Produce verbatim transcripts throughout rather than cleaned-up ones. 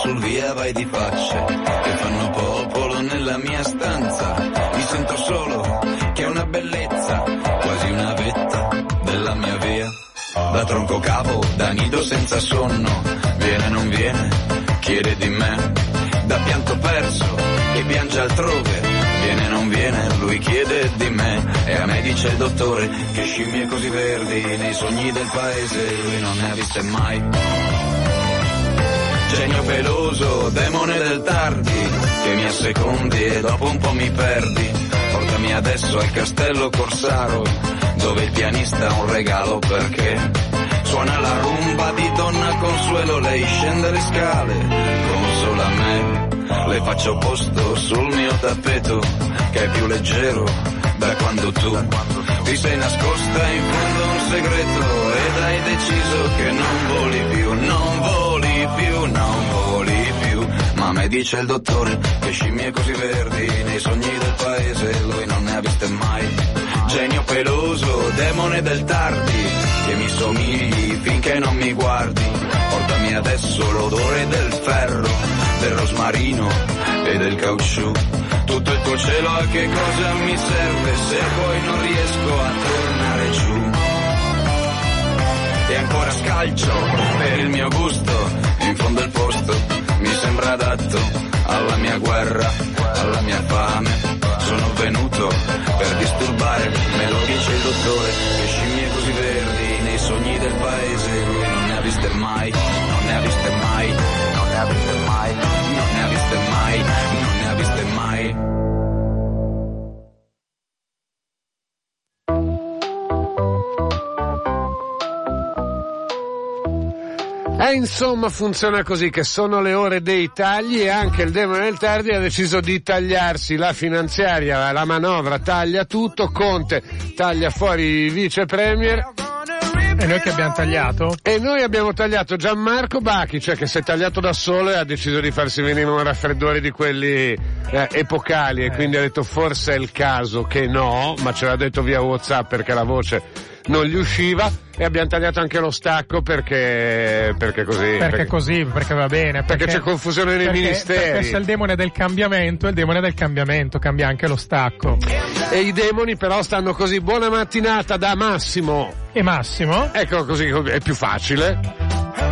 sul via vai di facce che fanno popolo nella mia stanza. Mi sento solo, che è una bellezza, quasi una vetta della mia via. Da tronco capo, da nido senza sonno, viene non viene, chiede di me. Da pianto perso, che piange altrove, viene non viene, lui chiede di me. E a me dice il dottore che scimmie così verdi nei sogni del paese lui non ne ha viste mai. Genio peloso, demone del tardi, che mi assecondi e dopo un po' mi perdi. Portami adesso al castello Corsaro, dove il pianista ha un regalo perché suona la rumba di Donna Consuelo. Lei scende le scale, consola me, le faccio posto sul mio tappeto che è più leggero da quando tu ti sei nascosta in fondo a un segreto ed hai deciso che non voli più, non voli più, non voli più. Ma me dice il dottore che scimmie così verdi nei sogni del paese lui non ne ha viste mai. Genio peloso, demone del tardi, che mi somigli finché non mi guardi. Portami adesso l'odore del ferro, del rosmarino e del caucciù. Tutto il tuo cielo a che cosa mi serve se poi non riesco a tornare giù. E ancora scalcio per il mio gusto, in fondo il posto mi sembra adatto alla mia guerra, alla mia fame. Sono venuto per disturbare, me lo dice il dottore, che scimmie così verdi nei sogni del paese lui non ne ha viste mai, non ne ha viste mai, non ne ha viste mai, non ne ha viste mai, non ne ha viste mai. E insomma funziona così, che sono le ore dei tagli e anche il demone del tardi ha deciso di tagliarsi la finanziaria, la manovra taglia tutto, Conte taglia fuori i vice premier. E noi che abbiamo tagliato? E noi abbiamo tagliato Gianmarco Bacchi, cioè che si è tagliato da solo e ha deciso di farsi venire un raffreddore di quelli eh, epocali, e quindi ha detto forse è il caso che no, ma ce l'ha detto via WhatsApp perché la voce non gli usciva, e abbiamo tagliato anche lo stacco perché perché così perché, perché così perché va bene perché, perché c'è confusione nei perché, ministeri, perché se il demone del cambiamento il demone del cambiamento cambia anche lo stacco, e i demoni però stanno così. Buona mattinata da Massimo e Massimo, ecco, così è più facile.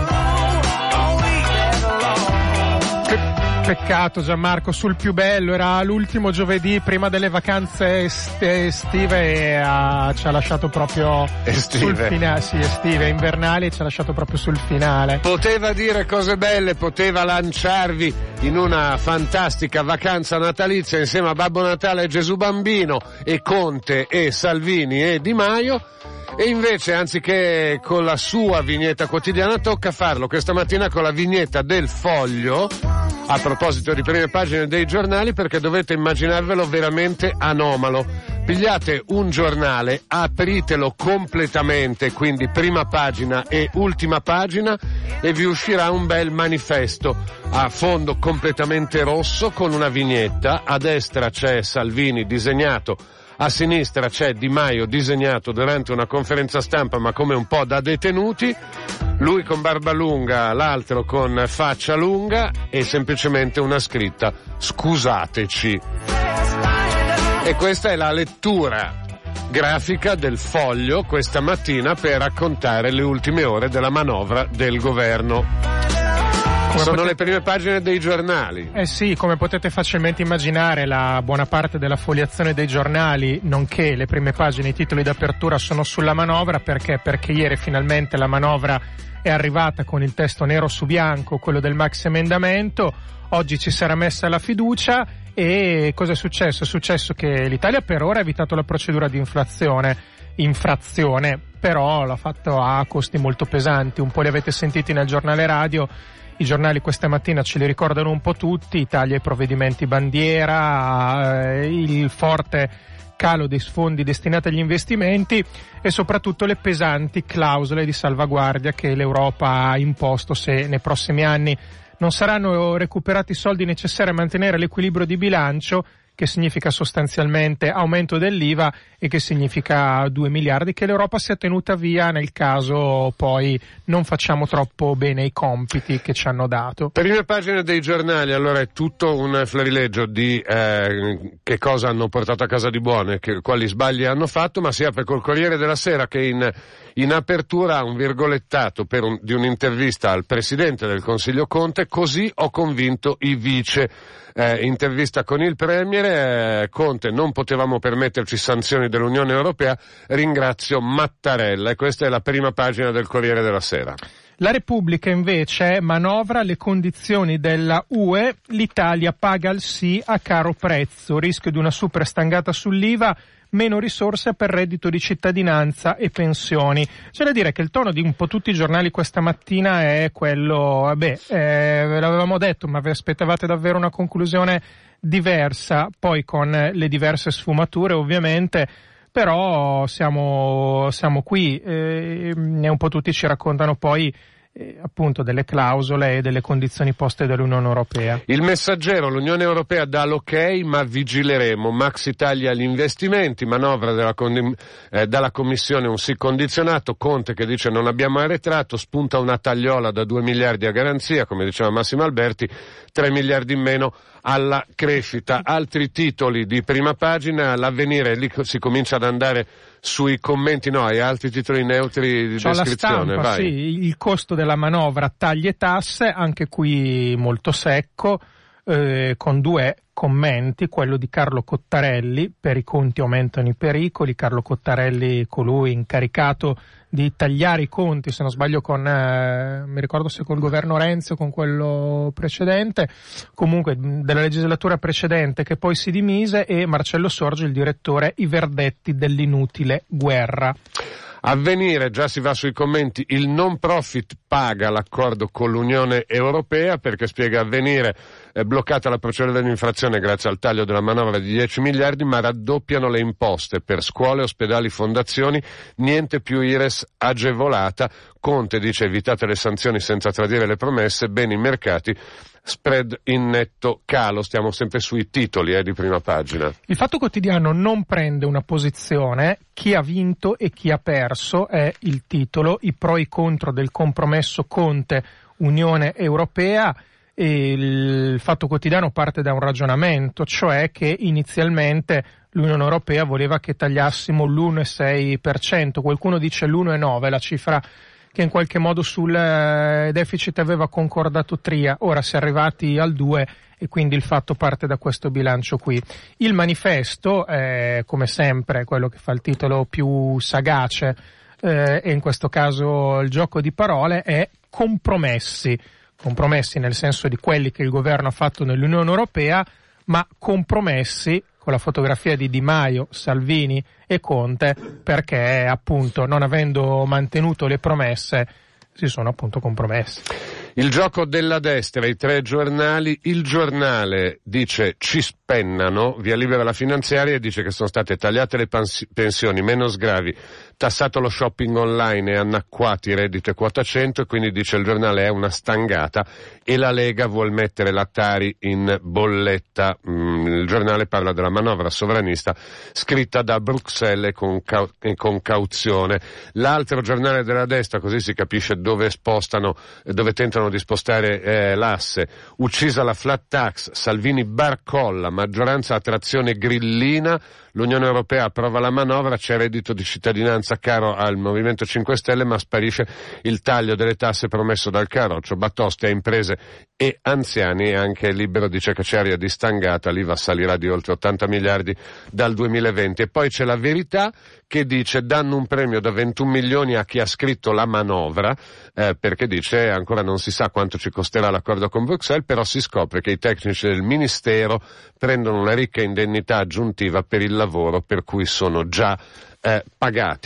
Peccato Gianmarco, sul più bello, era l'ultimo giovedì prima delle vacanze est- estive e uh, ci ha lasciato proprio estive. sul finale, sì, estive, invernali, e ci ha lasciato proprio sul finale. Poteva dire cose belle, poteva lanciarvi in una fantastica vacanza natalizia insieme a Babbo Natale e Gesù Bambino e Conte e Salvini e Di Maio. E invece, anziché con la sua vignetta quotidiana, tocca farlo questa mattina con la vignetta del Foglio, a proposito di prime pagine dei giornali, perché dovete immaginarvelo veramente anomalo. Pigliate un giornale, apritelo completamente, quindi prima pagina e ultima pagina, e vi uscirà un bel manifesto a fondo completamente rosso con una vignetta. A destra c'è Salvini disegnato, a sinistra c'è Di Maio disegnato durante una conferenza stampa ma come un po' da detenuti, lui con barba lunga, l'altro con faccia lunga, e semplicemente una scritta: scusateci. E questa è la lettura grafica del Foglio questa mattina per raccontare le ultime ore della manovra del governo. Come sono potete... le prime pagine dei giornali. Eh sì, come potete facilmente immaginare, la buona parte della foliazione dei giornali, nonché le prime pagine, i titoli d'apertura sono sulla manovra. Perché? Perché ieri finalmente la manovra è arrivata con il testo nero su bianco, quello del maxi emendamento. Oggi ci sarà messa la fiducia. E cosa è successo? È successo che l'Italia per ora ha evitato la procedura di inflazione, infrazione, però l'ha fatto a costi molto pesanti. Un po' li avete sentiti nel giornale radio. I giornali questa mattina ce li ricordano un po' tutti: taglia ai provvedimenti bandiera, eh, il forte calo dei fondi destinati agli investimenti e soprattutto le pesanti clausole di salvaguardia che l'Europa ha imposto se nei prossimi anni non saranno recuperati i soldi necessari a mantenere l'equilibrio di bilancio, che che significa sostanzialmente aumento dell'I V A e che significa due miliardi che l'Europa si è tenuta via nel caso poi non facciamo troppo bene i compiti che ci hanno dato. Prime pagine dei giornali, allora è tutto un florileggio di eh, che cosa hanno portato a casa di buono e che, quali sbagli hanno fatto, ma si apre col Corriere della Sera che in, in apertura ha un virgolettato per un, di un'intervista al Presidente del Consiglio Conte: così ho convinto i vice. Eh, intervista con il Premier, eh, Conte: non potevamo permetterci sanzioni dell'Unione Europea, ringrazio Mattarella. E questa è la prima pagina del Corriere della Sera. La Repubblica invece manovra le condizioni della U E, l'Italia paga il sì a caro prezzo, rischio di una super stangata sull'I V A, meno risorse per reddito di cittadinanza e pensioni. C'è da dire che il tono di un po' tutti i giornali questa mattina è quello, vabbè, eh, ve l'avevamo detto, ma vi aspettavate davvero una conclusione diversa, poi con le diverse sfumature ovviamente, però siamo, siamo qui eh, e un po' tutti ci raccontano poi Eh, appunto delle clausole e delle condizioni poste dall'Unione Europea. Il Messaggero: l'Unione Europea dà l'ok ma vigileremo, Max Italia agli investimenti, manovra della, eh, dalla Commissione un sì condizionato, Conte che dice non abbiamo arretrato, spunta una tagliola da due miliardi a garanzia, come diceva Massimo Alberti, tre miliardi in meno alla crescita. Altri titoli di prima pagina, l'Avvenire, lì si comincia ad andare sui commenti, no, hai altri titoli neutri di C'ho descrizione, la stampa, vai. Sì, il costo della manovra, tagli e tasse, anche qui molto secco, eh, con due commenti, quello di Carlo Cottarelli: per i conti aumentano i pericoli. Carlo Cottarelli, colui incaricato di tagliare i conti, se non sbaglio con, eh, mi ricordo se col governo Renzi o con quello precedente, comunque della legislatura precedente, che poi si dimise, e Marcello Sorgi, il direttore, i verdetti dell'inutile guerra. Avvenire, già si va sui commenti, il non profit paga l'accordo con l'Unione Europea, perché spiega Avvenire, è bloccata la procedura dell'infrazione grazie al taglio della manovra di dieci miliardi, ma raddoppiano le imposte per scuole, ospedali, fondazioni, niente più I R E S agevolata. Conte dice evitate le sanzioni senza tradire le promesse, bene i mercati, spread in netto calo. Stiamo sempre sui titoli eh, di prima pagina. Il Fatto Quotidiano non prende una posizione, chi ha vinto e chi ha perso è il titolo, i pro e i contro del compromesso Conte-Unione Europea. E il Fatto Quotidiano parte da un ragionamento, cioè che inizialmente l'Unione Europea voleva che tagliassimo l'uno virgola sei per cento, qualcuno dice l'uno virgola nove, la cifra che in qualche modo sul deficit aveva concordato Tria. Ora si è arrivati al due e quindi il fatto parte da questo bilancio qui. Il Manifesto, eh, come sempre, quello che fa il titolo più sagace, eh, e in questo caso il gioco di parole, è compromessi. Compromessi nel senso di quelli che il governo ha fatto nell'Unione Europea, ma compromessi con la fotografia di Di Maio, Salvini e Conte, perché appunto non avendo mantenuto le promesse si sono appunto compromessi. Il gioco della destra, i tre giornali. Il Giornale dice ci spennano, via libera la finanziaria, e dice che sono state tagliate le pans- pensioni, meno sgravi, tassato lo shopping online e annacquati i redditi e quota cento, e quindi dice il Giornale è una stangata e la Lega vuol mettere la Tari in bolletta. Mm, il Giornale parla della manovra sovranista scritta da Bruxelles e con, cau- e con cauzione. L'altro giornale della destra, così si capisce dove spostano, dove tentano di spostare eh, l'asse: uccisa la flat tax, Salvini barcolla, maggioranza a trazione grillina, l'Unione Europea approva la manovra, c'è reddito di cittadinanza caro al Movimento cinque Stelle, ma sparisce il taglio delle tasse promesso dal Carroccio, batoste a imprese e anziani, e anche Libero dice che c'è aria di stangata, l'I V A salirà di oltre ottanta miliardi dal duemilaventi. E poi c'è La Verità che dice danno un premio da ventuno milioni a chi ha scritto la manovra, eh, perché dice ancora non si sa quanto ci costerà l'accordo con Bruxelles, però si scopre che i tecnici del Ministero prendono una ricca indennità aggiuntiva per il lavoro per cui sono già eh, pagati.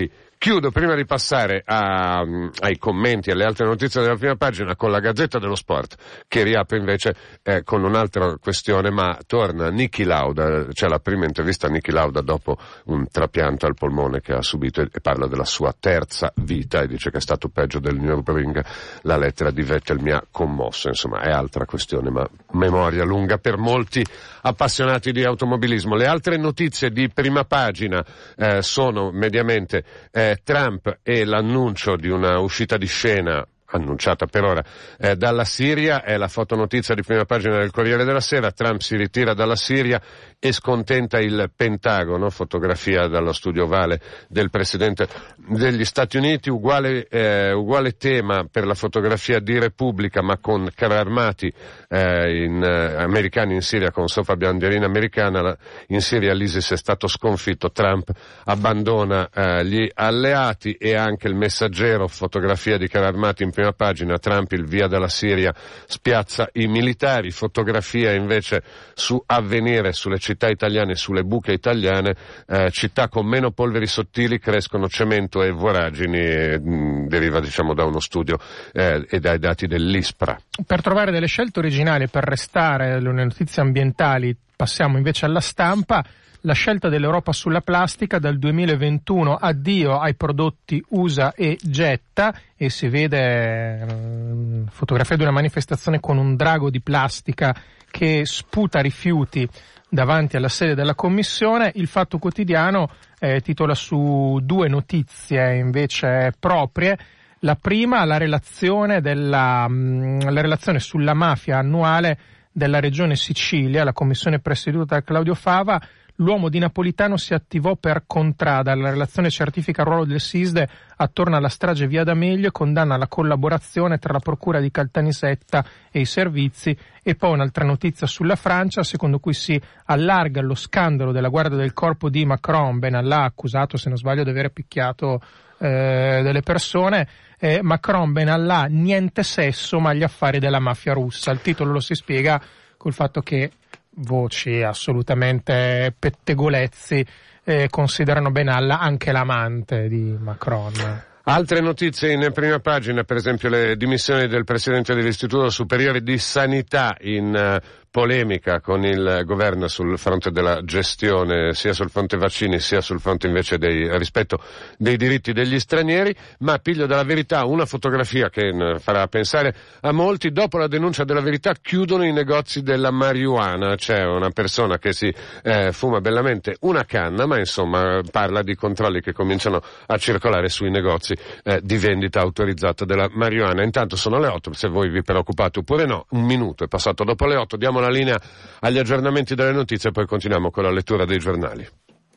Chiudo prima di passare a, ai commenti, alle altre notizie della prima pagina, con la Gazzetta dello Sport, che riapre invece eh, con un'altra questione, ma torna Niki Lauda. C'è la prima intervista a Niki Lauda dopo un trapianto al polmone che ha subito e parla della sua terza vita e dice che è stato peggio del Nürburgring. La lettera di Vettel mi ha commosso, insomma è altra questione, ma memoria lunga per molti appassionati di automobilismo. Le altre notizie di prima pagina eh, sono mediamente eh, Trump e l'annuncio di una uscita di scena annunciata per ora eh, dalla Siria. È la fotonotizia di prima pagina del Corriere della Sera. Trump si ritira dalla Siria e scontenta il Pentagono, fotografia dallo studio ovale del Presidente degli Stati Uniti. Uguale, eh, uguale tema per la fotografia di Repubblica, ma con carri armati eh, in, eh, americani in Siria, con sopra bandierina americana. La, in Siria l'ISIS è stato sconfitto, Trump abbandona eh, gli alleati. E anche il Messaggero, fotografia di carri armati in prima pagina. Trump, il via dalla Siria, spiazza i militari. Fotografia invece su Avvenire, sulle città italiane, sulle buche italiane, eh, città con meno polveri sottili crescono cemento e voragini, eh, mh, deriva diciamo da uno studio eh, e dai dati dell'ISPRA. Per trovare delle scelte originali, per restare alle notizie ambientali, passiamo invece alla stampa. La scelta dell'Europa sulla plastica: dal duemilaventuno addio ai prodotti usa e getta, e si vede eh, fotografia di una manifestazione con un drago di plastica che sputa rifiuti davanti alla sede della Commissione. Il Fatto Quotidiano eh, titola su due notizie invece proprie. La prima, la relazione della mh, la relazione sulla mafia annuale della Regione Sicilia, la commissione presieduta da Claudio Fava. L'uomo di Napolitano si attivò per Contrada. La relazione certifica il ruolo del SISDE attorno alla strage via D'Amelio e condanna la collaborazione tra la procura di Caltanissetta e i servizi. E poi un'altra notizia sulla Francia, secondo cui si allarga lo scandalo della guardia del corpo di Macron. Benalla, accusato, se non sbaglio, di aver picchiato eh, delle persone. Eh, Macron, Benalla, niente sesso ma gli affari della mafia russa. Il titolo lo si spiega col fatto che voci assolutamente pettegolezzi eh, considerano Benalla anche l'amante di Macron. Altre notizie in prima pagina, per esempio le dimissioni del Presidente dell'Istituto Superiore di Sanità, in uh, polemica con il governo sul fronte della gestione, sia sul fronte vaccini sia sul fronte invece dei rispetto dei diritti degli stranieri. Ma piglio dalla Verità una fotografia che uh, farà pensare a molti. Dopo la denuncia della Verità chiudono i negozi della marijuana. C'è una persona che si eh, fuma bellamente una canna, ma insomma parla di controlli che cominciano a circolare sui negozi Eh, di vendita autorizzata della marijuana. Intanto sono le otto, se voi vi preoccupate oppure no, un minuto è passato dopo le otto, diamo la linea agli aggiornamenti delle notizie e poi continuiamo con la lettura dei giornali.